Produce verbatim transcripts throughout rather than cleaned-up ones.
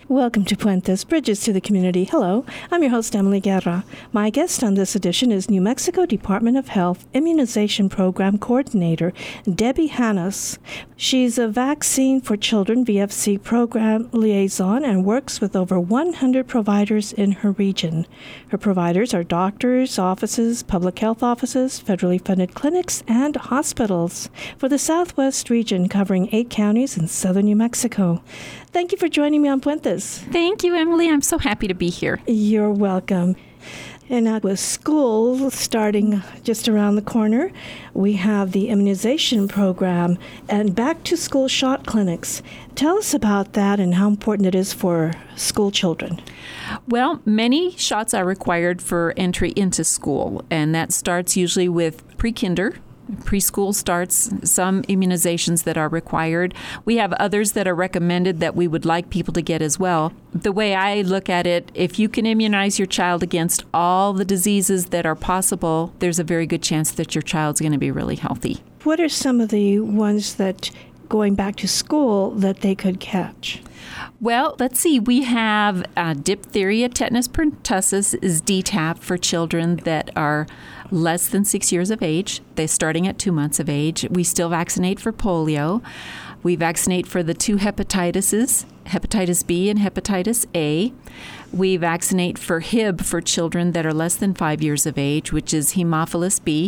Welcome to Puentes, Bridges to the Community. Hello, I'm your host, Emily Guerra. My guest on this edition is New Mexico Department of Health Immunization Program Coordinator, Debbie Hannes. She's a Vaccine for Children V F C program liaison and works with over one hundred providers in her region. Her providers are doctors' offices, public health offices, federally funded clinics, and hospitals for the Southwest region covering eight counties in southern New Mexico. Thank you for joining me on Puentes. Thank you, Emily. I'm so happy to be here. You're welcome. And now with school starting just around the corner, we have the immunization program and back-to-school shot clinics. Tell us about that and how important it is for school children. Well, many shots are required for entry into school, and that starts usually with pre-kinder. Preschool starts, some immunizations that are required. We have others that are recommended that we would like people to get as well. The way I look at it, if you can immunize your child against all the diseases that are possible, there's a very good chance that your child's going to be really healthy. What are some of the ones that, going back to school, that they could catch? Well, let's see. We have uh, diphtheria, tetanus pertussis is D TAP for children that are less than six years of age. They're starting at two months of age. We still vaccinate for polio. We vaccinate for the two hepatitises, hepatitis B and hepatitis A. We vaccinate for H I B for children that are less than five years of age, which is Haemophilus B,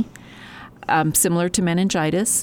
um, similar to meningitis.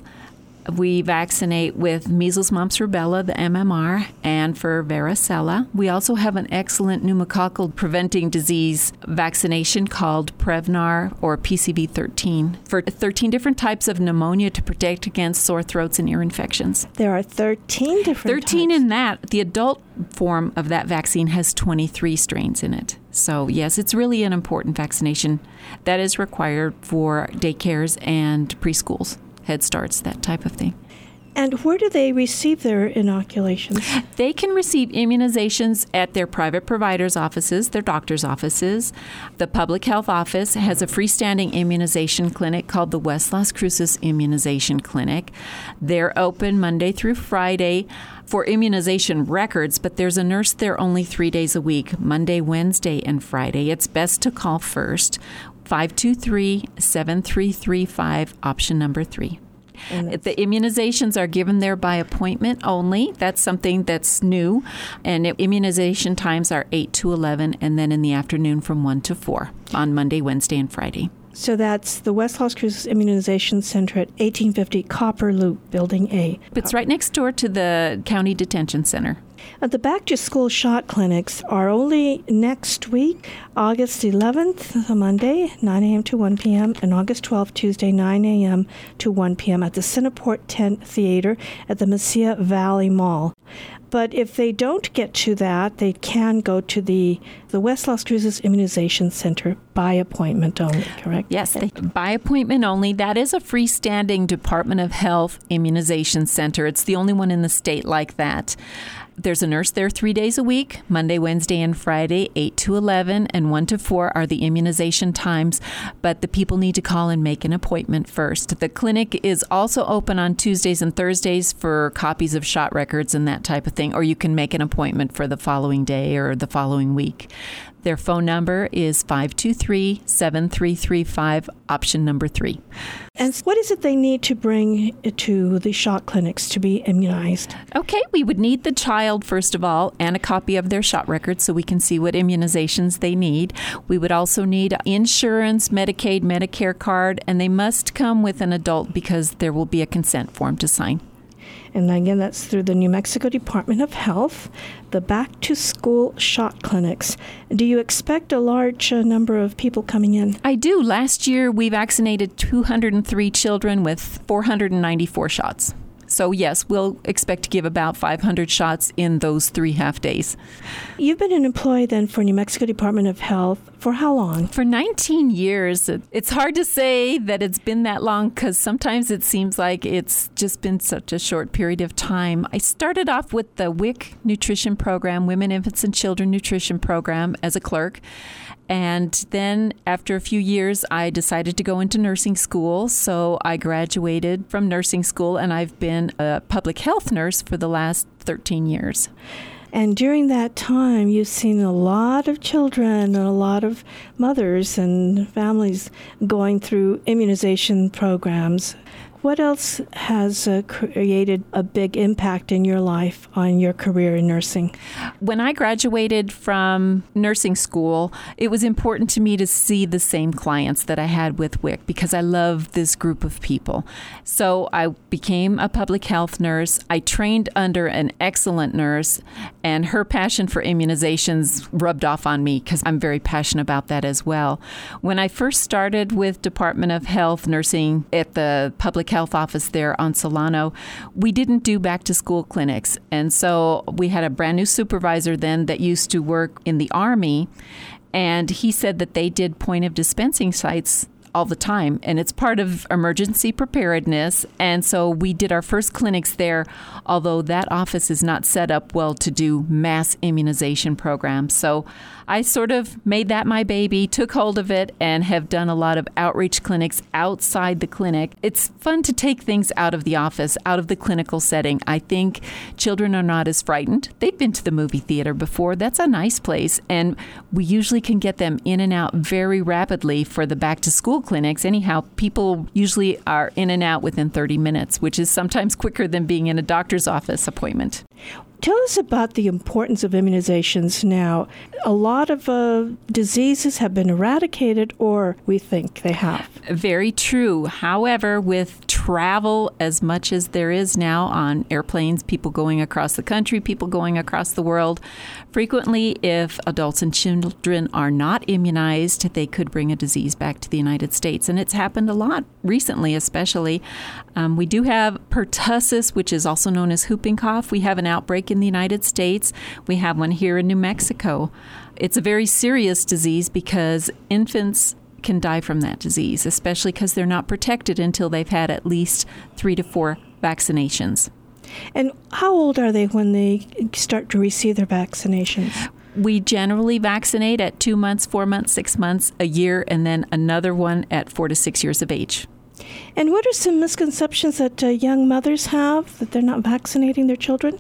We vaccinate with measles, mumps, rubella, the M M R, and for varicella. We also have an excellent pneumococcal preventing disease vaccination called Prevnar or P C V thirteen for thirteen different types of pneumonia to protect against sore throats and ear infections. There are thirteen different thirteen types. in that. The adult form of that vaccine has twenty-three strains in it. So, yes, it's really an important vaccination that is required for daycares and preschools. Head Starts, that type of thing. And where do they receive their inoculations? They can receive immunizations at their private providers' offices, their doctor's offices. The public health office has a freestanding immunization clinic called the West Las Cruces Immunization Clinic. They're open Monday through Friday for immunization records, but there's a nurse there only three days a week, Monday, Wednesday, and Friday. It's best to call first, five two three, seven three three five, option number three. The immunizations are given there by appointment only. That's something that's new. And immunization times are eight to eleven, and then in the afternoon from one to four on Monday, Wednesday, and Friday. So that's the West Las Cruces Immunization Center at eighteen fifty Copper Loop, Building A. It's right next door to the County Detention Center. Uh, the back-to-school shot clinics are only next week, August eleventh, Monday, nine a.m. to one p.m., and August twelfth, Tuesday, nine a.m. to one p.m. at the Cineport Tent Theater at the Mesilla Valley Mall. But if they don't get to that, they can go to the, the West Las Cruces Immunization Center by appointment only, correct? Yes, they, by appointment only. That is a freestanding Department of Health Immunization Center. It's the only one in the state like that. There's a nurse there three days a week, Monday, Wednesday, and Friday, eight to eleven, and one to four are the immunization times, but the people need to call and make an appointment first. The clinic is also open on Tuesdays and Thursdays for copies of shot records and that type of thing, or you can make an appointment for the following day or the following week. Their phone number is five two three, seven three three five, option number three. And what is it they need to bring to the shot clinics to be immunized? Okay, we would need the child, first of all, and a copy of their shot record so we can see what immunizations they need. We would also need insurance, Medicaid, Medicare card, and they must come with an adult because there will be a consent form to sign. And again, that's through the New Mexico Department of Health, the back-to-school shot clinics. Do you expect a large uh, number of people coming in? I do. Last year, we vaccinated two hundred three children with four hundred ninety-four shots. So, yes, we'll expect to give about five hundred shots in those three half days. You've been an employee then for New Mexico Department of Health for how long? For nineteen years. It's hard to say that it's been that long because sometimes it seems like it's just been such a short period of time. I started off with the W I C Nutrition Program, Women, Infants, and Children Nutrition Program as a clerk. And then after a few years, I decided to go into nursing school. So I graduated from nursing school, and I've been a public health nurse for the last thirteen years. And during that time, you've seen a lot of children and a lot of mothers and families going through immunization programs. What else has uh, created a big impact in your life on your career in nursing? When I graduated from nursing school, it was important to me to see the same clients that I had with W I C because I love this group of people. So I became a public health nurse. I trained under an excellent nurse, and her passion for immunizations rubbed off on me because I'm very passionate about that as well. When I first started with Department of Health nursing at the public health office there on Solano, we didn't do back-to-school clinics. And so we had a brand new supervisor then that used to work in the Army, and he said that they did point-of-dispensing sites all the time, and it's part of emergency preparedness. And so we did our first clinics there, although that office is not set up well to do mass immunization programs. So I sort of made that my baby, took hold of it, and have done a lot of outreach clinics outside the clinic. It's fun to take things out of the office, out of the clinical setting. I think children are not as frightened. They've been to the movie theater before. That's a nice place, and we usually can get them in and out very rapidly for the back-to-school clinics. Anyhow, people usually are in and out within thirty minutes, which is sometimes quicker than being in a doctor's office appointment. Tell us about the importance of immunizations now. A lot of uh, diseases have been eradicated, or we think they have. Very true. However, with travel as much as there is now on airplanes, people going across the country, people going across the world, frequently if adults and children are not immunized, they could bring a disease back to the United States. And it's happened a lot recently, especially. Um, we do have pertussis, which is also known as whooping cough. We have an outbreak in the United States. We have one here in New Mexico. It's a very serious disease because infants can die from that disease, especially because they're not protected until they've had at least three to four vaccinations. And how old are they when they start to receive their vaccinations? We generally vaccinate at two months, four months, six months, a year, and then another one at four to six years of age. And what are some misconceptions that uh, young mothers have that they're not vaccinating their children?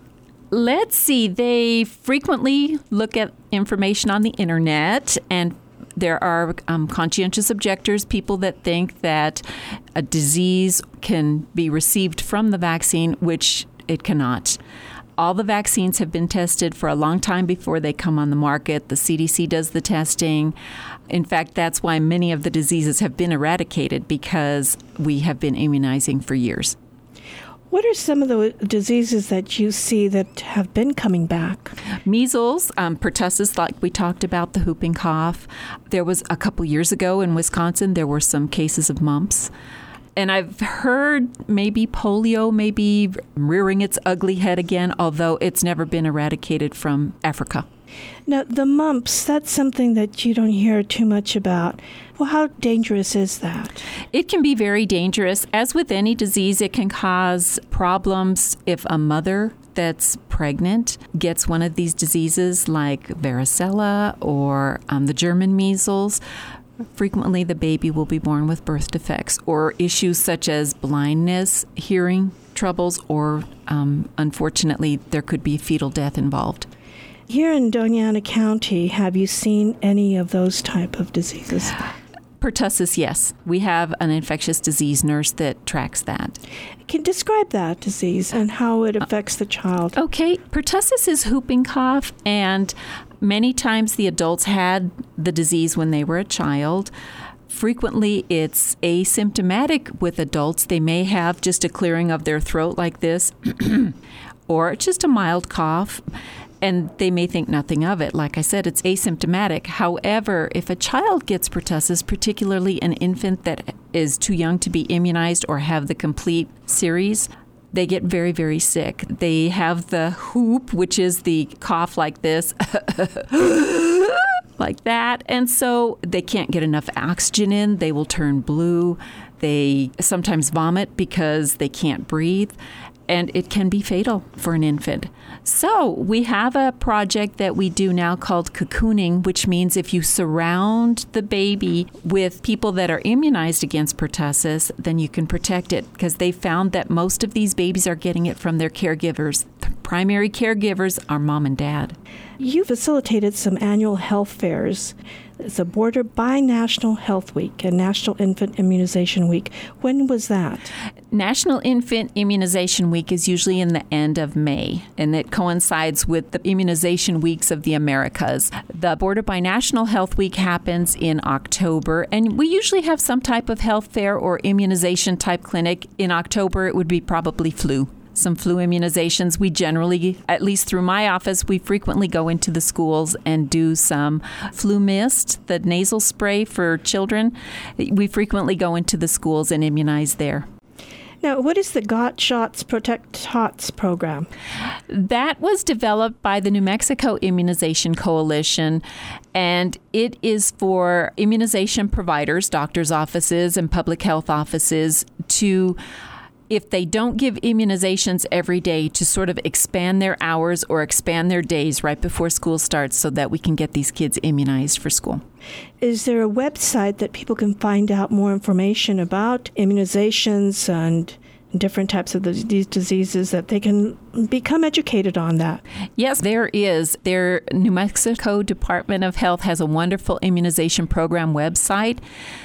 Let's see. They frequently look at information on the internet, and there are um, conscientious objectors, people that think that a disease can be received from the vaccine, which it cannot. All the vaccines have been tested for a long time before they come on the market. The C D C does the testing. In fact, that's why many of the diseases have been eradicated, because we have been immunizing for years. What are some of the diseases that you see that have been coming back? Measles, um, pertussis, like we talked about, the whooping cough. There was a couple years ago in Wisconsin, there were some cases of mumps. And I've heard maybe polio may be rearing its ugly head again, although it's never been eradicated from Africa. Now, the mumps, that's something that you don't hear too much about. Well, how dangerous is that? It can be very dangerous. As with any disease, it can cause problems if a mother that's pregnant gets one of these diseases like varicella or um, the German measles. Frequently, the baby will be born with birth defects or issues such as blindness, hearing troubles, or um, unfortunately, there could be fetal death involved. Here in Doña Ana County, have you seen any of those type of diseases? Pertussis, yes. We have an infectious disease nurse that tracks that. Can you describe that disease and how it affects the child? Okay. Pertussis is whooping cough, and many times the adults had the disease when they were a child. Frequently, it's asymptomatic with adults. They may have just a clearing of their throat like this, or just a mild cough. And they may think nothing of it. Like I said, it's asymptomatic. However, if a child gets pertussis, particularly an infant that is too young to be immunized or have the complete series, they get very, very sick. They have the whoop, which is the cough like this, like that. And so they can't get enough oxygen in. They will turn blue. They sometimes vomit because they can't breathe. and it can be fatal for an infant. So we have a project that we do now called cocooning, which means if you surround the baby with people that are immunized against pertussis, then you can protect it, because they found that most of these babies are getting it from their caregivers. The primary caregivers are mom and dad. You facilitated some annual health fairs. It's a Border Binational Health Week and National Infant Immunization Week. When was that? National Infant Immunization Week is usually in the end of May, and it coincides with the immunization weeks of the Americas. The Border Binational Health Week happens in October, and we usually have some type of health fair or immunization type clinic. In October, it would be probably flu. Some flu immunizations. We generally, at least through my office, we frequently go into the schools and do some flu mist, the nasal spray for children. We frequently go into the schools and immunize there. Now, what is the Got Shots Protect Tots program? That was developed by the New Mexico Immunization Coalition, and it is for immunization providers, doctors' offices, and public health offices to, if they don't give immunizations every day, to sort of expand their hours or expand their days right before school starts so that we can get these kids immunized for school. Is there a website that people can find out more information about immunizations and different types of these diseases, that they can become educated on that? Yes, there is. Their New Mexico Department of Health has a wonderful immunization program website.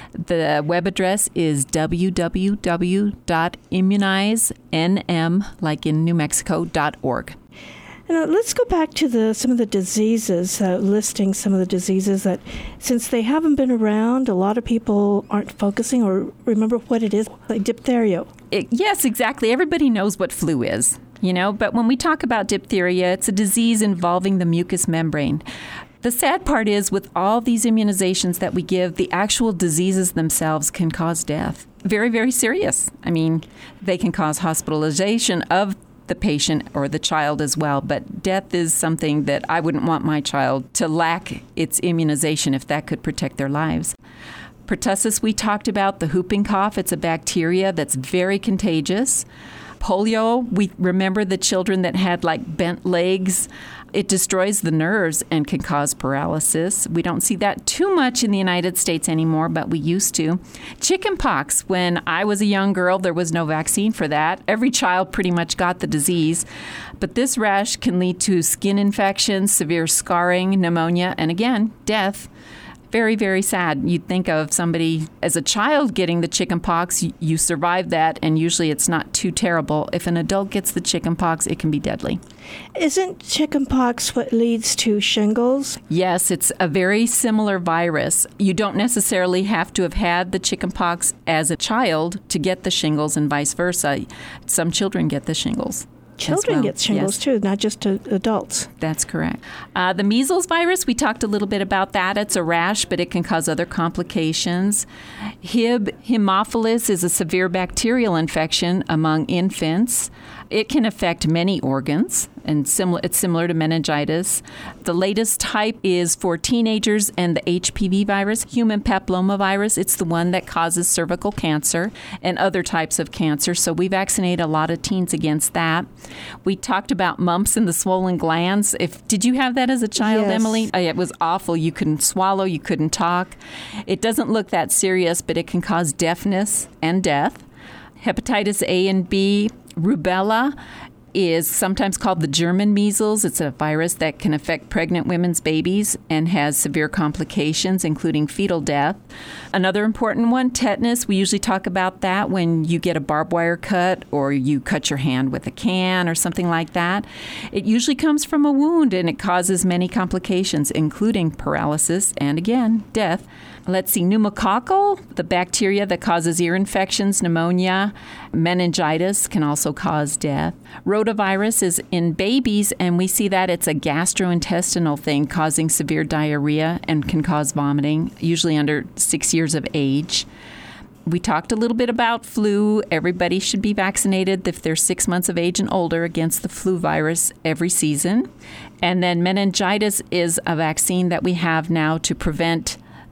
The web address is w w w dot immunize n m, like in New Mexico, dot org. Now, let's go back to the some of the diseases, uh, listing some of the diseases that, since they haven't been around, a lot of people aren't focusing or remember what it is, like diphtheria. It, yes, exactly. Everybody knows what flu is, you know, but when we talk about diphtheria, it's a disease involving the mucous membrane. The sad part is, with all these immunizations that we give, the actual diseases themselves can cause death. Very, very serious. I mean, they can cause hospitalization of the patient or the child as well, but death is something that I wouldn't want my child to lack its immunization if that could protect their lives. Pertussis, we talked about, the whooping cough. It's a bacteria that's very contagious. Polio, we remember the children that had like bent legs. It destroys the nerves and can cause paralysis. We don't see that too much in the United States anymore, but we used to. Chickenpox, when I was a young girl, there was no vaccine for that. Every child pretty much got the disease. But this rash can lead to skin infections, severe scarring, pneumonia, and again, death. Very, very sad. You'd think of somebody as a child getting the chickenpox, you, you survive that, and usually it's not too terrible. If an adult gets the chickenpox, it can be deadly. Isn't chickenpox what leads to shingles? Yes, it's a very similar virus. You don't necessarily have to have had the chickenpox as a child to get the shingles, and vice versa. Some children get the shingles. Children well. get shingles, yes, too, not just uh, adults. That's correct. Uh, the measles virus, we talked a little bit about that. It's a rash, but it can cause other complications. Hib, Haemophilus, is a severe bacterial infection among infants. It can affect many organs, and similar, it's similar to meningitis. The latest type is for teenagers, and the H P V virus, human papillomavirus. It's the one that causes cervical cancer and other types of cancer. So we vaccinate a lot of teens against that. We talked about mumps in the swollen glands. If did you have that as a child, yes. Emily? Oh, it was awful. You couldn't swallow. You couldn't talk. It doesn't look that serious, but it can cause deafness and death. Hepatitis A and B. Rubella is sometimes called the German measles. It's a virus that can affect pregnant women's babies and has severe complications, including fetal death. Another important one, tetanus. We usually talk about that when you get a barbed wire cut or you cut your hand with a can or something like that. It usually comes from a wound, and it causes many complications, including paralysis and, again, death. Let's see, pneumococcal, the bacteria that causes ear infections, pneumonia, meningitis can also cause death. Rotavirus is in babies, and we see that it's a gastrointestinal thing causing severe diarrhea and can cause vomiting, usually under six years of age. We talked a little bit about flu. Everybody should be vaccinated if they're six months of age and older against the flu virus every season. And then meningitis is a vaccine that we have now to prevent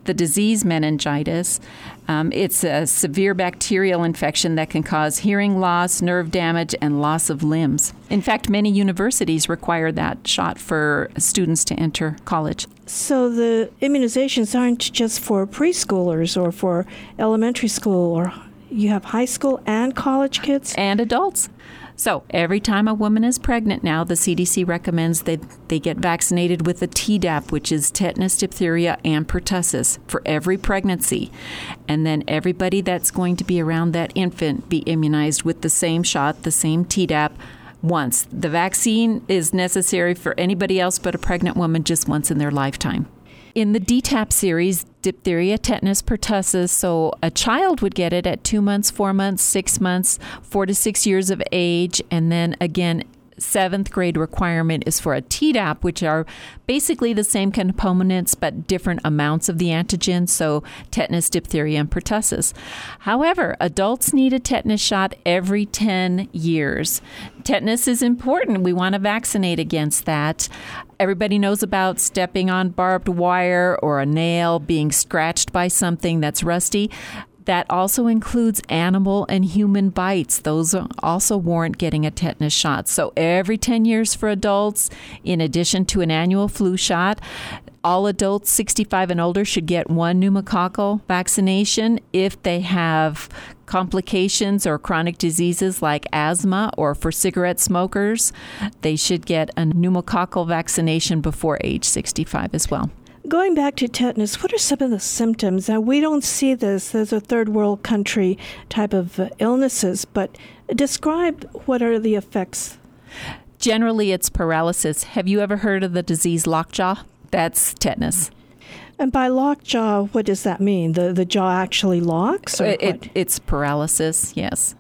the disease meningitis. Um, it's a severe bacterial infection that can cause hearing loss, nerve damage, and loss of limbs. In fact, many universities require that shot for students to enter college. So the immunizations aren't just for preschoolers or for elementary school, or you have high school and college kids? And adults. So every time a woman is pregnant now, the C D C recommends that they get vaccinated with the Tdap, which is tetanus, diphtheria, and pertussis, for every pregnancy. And then everybody that's going to be around that infant be immunized with the same shot, the same Tdap, once. The vaccine is necessary for anybody else but a pregnant woman just once in their lifetime. In the D TAP series, diphtheria, tetanus, pertussis, so a child would get it at two months, four months, six months, four to six years of age, and then again, seventh grade requirement is for a Tdap, which are basically the same components but different amounts of the antigen, so tetanus, diphtheria, and pertussis. However, adults need a tetanus shot every ten years. Tetanus is important. We want to vaccinate against that. Everybody knows about stepping on barbed wire or a nail, being scratched by something that's rusty. That also includes animal and human bites. Those also warrant getting a tetanus shot. So every ten years for adults, in addition to an annual flu shot, all adults sixty-five and older should get one pneumococcal vaccination. If they have complications or chronic diseases like asthma, or for cigarette smokers, they should get a pneumococcal vaccination before age sixty-five as well. Going back to tetanus, what are some of the symptoms? Now, we don't see this as a third world country type of uh, illnesses, but describe what are the effects. Generally, it's paralysis. Have you ever heard of the disease lockjaw? That's tetanus. And by lockjaw, what does that mean? The the jaw actually locks? Or it, what? It, it's paralysis, yes.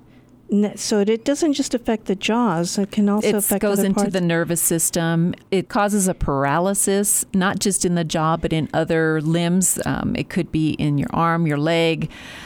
So it doesn't just affect the jaws, it can also it affect goes other into parts. the nervous system. It causes a paralysis, not just in the jaw, but in other limbs. Um, it could be in your arm, your leg.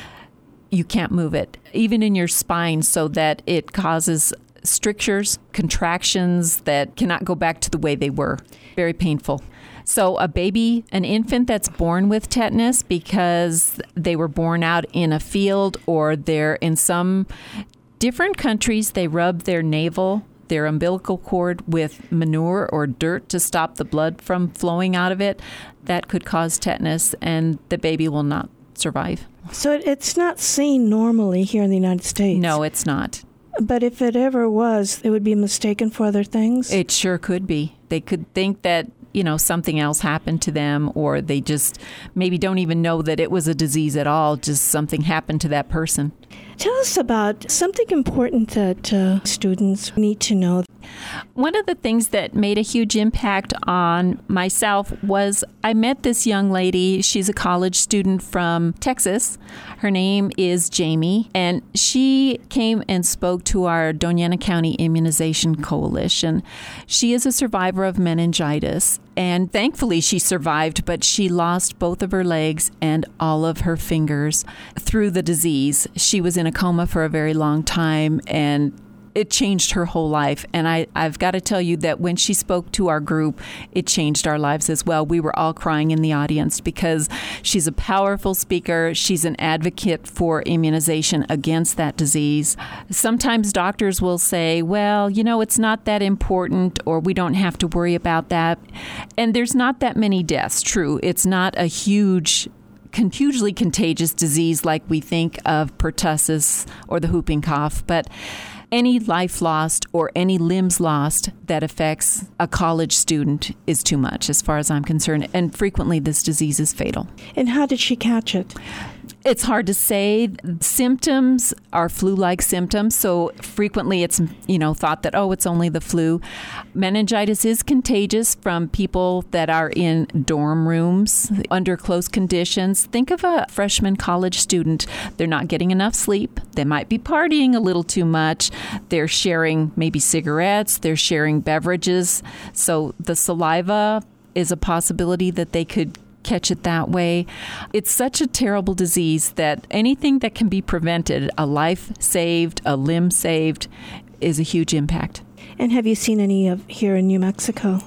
You can't move it, even in your spine, so that it causes strictures, contractions that cannot go back to the way they were. Very painful. So a baby, an infant that's born with tetanus because they were born out in a field, or they're in some different countries, they rub their navel, their umbilical cord with manure or dirt to stop the blood from flowing out of it. That could cause tetanus, and the baby will not survive. So it, it's not seen normally here in the United States? No, it's not. But if it ever was, it would be mistaken for other things? It sure could be. They could think that, you know, something else happened to them, or they just maybe don't even know that it was a disease at all, just something happened to that person. Tell us about something important that uh, students need to know. One of the things that made a huge impact on myself was I met this young lady. She's a college student from Texas. Her name is Jamie, and she came and spoke to our Doñana County Immunization Coalition. She is a survivor of meningitis, and thankfully she survived, but she lost both of her legs and all of her fingers through the disease. She was in a coma for a very long time, and it changed her whole life. And I, I've got to tell you that when she spoke to our group, it changed our lives as well. We were all crying in the audience because she's a powerful speaker. She's an advocate for immunization against that disease. Sometimes doctors will say, well, you know, it's not that important, or we don't have to worry about that. And there's not that many deaths. True, it's not a huge hugely contagious disease like we think of pertussis or the whooping cough, but any life lost or any limbs lost that affects a college student is too much as far as I'm concerned, and frequently this disease is fatal. And how did she catch it? It's hard to say. Symptoms are flu-like symptoms, so frequently it's, you know, thought that, oh, it's only the flu. Meningitis is contagious from people that are in dorm rooms under close conditions. Think of a freshman college student. They're not getting enough sleep. They might be partying a little too much. They're sharing maybe cigarettes. They're sharing beverages. So the saliva is a possibility that they could catch it that way. It's such a terrible disease that anything that can be prevented, a life saved, a limb saved, is a huge impact. And have you seen any of here in New Mexico?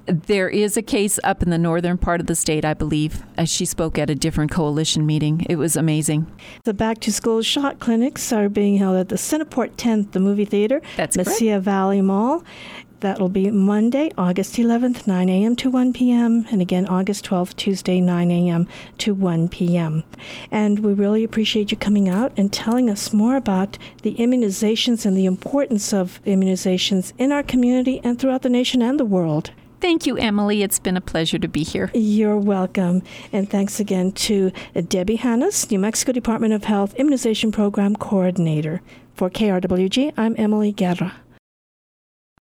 There is a case up in the northern part of the state, I believe. As she spoke at a different coalition meeting. It was amazing. The back-to-school shot clinics are being held at the Centerport tenth, the movie theater, That's Mesilla Valley Mall. That'll be Monday, August eleventh, nine a.m. to one p.m., and again, August twelfth, Tuesday, nine a.m. to one p.m. And we really appreciate you coming out and telling us more about the immunizations and the importance of immunizations in our community and throughout the nation and the world. Thank you, Emily. It's been a pleasure to be here. You're welcome. And thanks again to Debbie Hannes, New Mexico Department of Health Immunization Program Coordinator. For K R W G, I'm Emily Guerra.